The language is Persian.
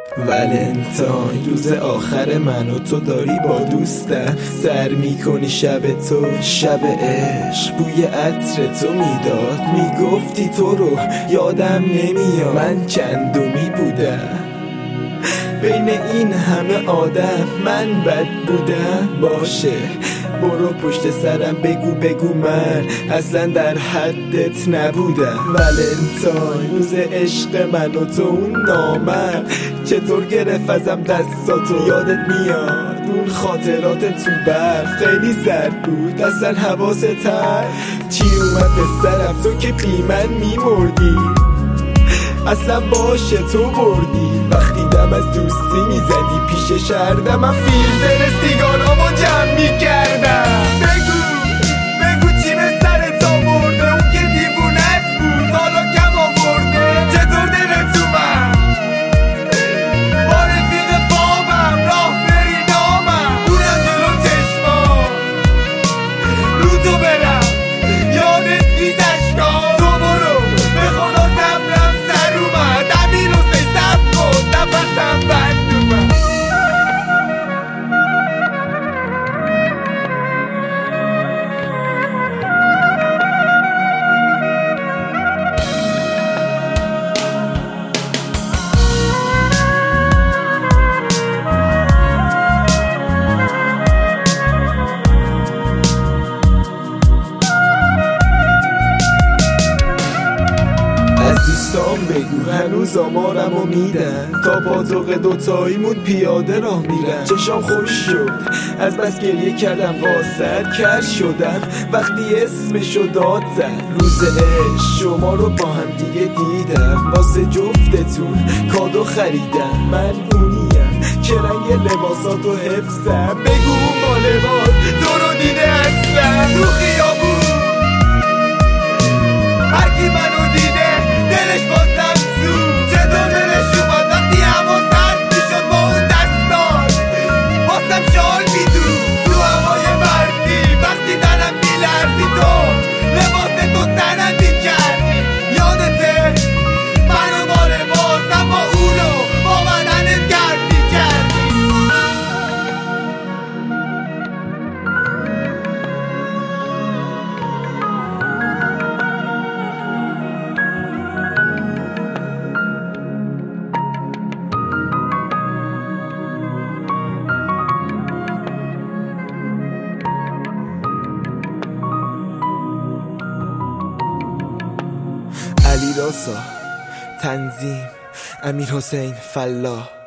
ولنتاین روز آخر من و تو داری با دوستم سر میکنی شب تو شب عشق بوی عطر تو میداد میگفتی تو رو یادم نمیاد من چندمی بودم بین این همه آدم من بد بودم باشه برو پشت سرم بگو من اصلا در حدت نبودم ولنتاین روز عشق من و تو اون نامم چطور گرفت ازم دستاتو یادت میاد اون خاطرات تو برف خیلی سرد بود اصلا حواست هست چی اومد به سرم تو که بی من میمردی اصلا باشه تو بردی وقتی دم از دوستی میزدی پیش شهردم من فیلتر سیگارامو جمع میکردم بگو چی به سرت آورده اون که دیوونت بود حالا کم آورده چطور دلت اومد با رفیق خوابم راه بری نامم بودم جلو چشمام رو تو برم یادت نیست اشکام تو برو به خدا صبرم سر اومد امیر حسین صبر کن نفسم بند اومد دوستان بگو هنوز آمارمو میدن تا پاتوق دوتاییمون پیاده راه میرن چشام خوش شد از بس گریه کردم واسد کر شدم وقتی اسمشو داد زد روز عشق شما رو با هم دیگه دیدم واسه جفتتون کادو خریدم من اونیم که رنگ لباساتو حفظم بگو با لباس تو رو دیده هستم تو خیابون هرکی منو دیده دلش بازم سود چطور دلش اومد وقتی هوا سرد میشد با اون دستان بازم شال میدود تو هوای برفی وقتی تنم میلرزی تو لباس تو تنم میکردی یادته منو با لباس اما اونو با بدنت گرد میکردی علی راسا تنظیم امیر حسین فلاح